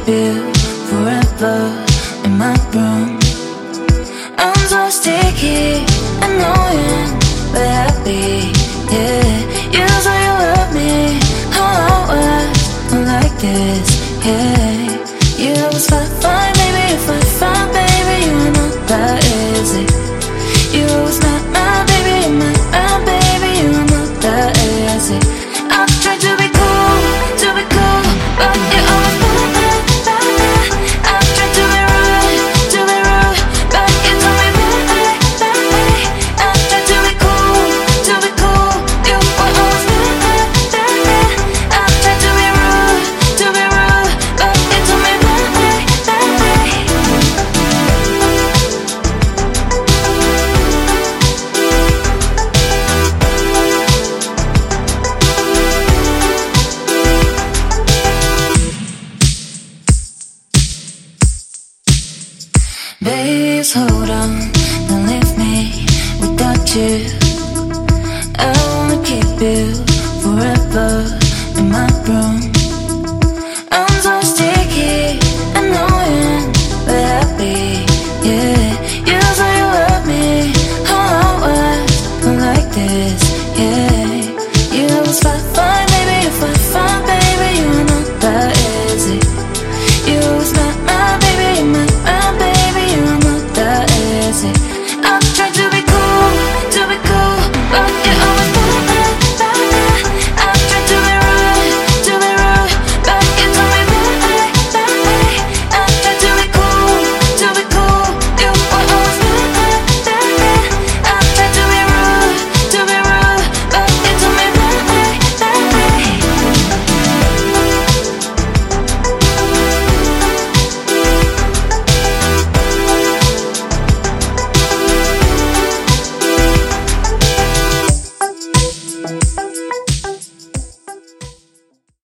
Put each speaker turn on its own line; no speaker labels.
keep you forever in my room. I'm so sticky, annoying, but happy, yeah. You say you love me, how I was not like this, yeah. You always fight fine, baby, you fight fine, baby. You're not that easy. You always my baby, my baby. You're not that easy. I try to be cool, but you always bad. I try to be rude, but you tell me bad. I try to be cool, you are always bad. I try to be rude, but you tell me bad. Please hold on, don't leave me without you. I wanna keep you forever in my room.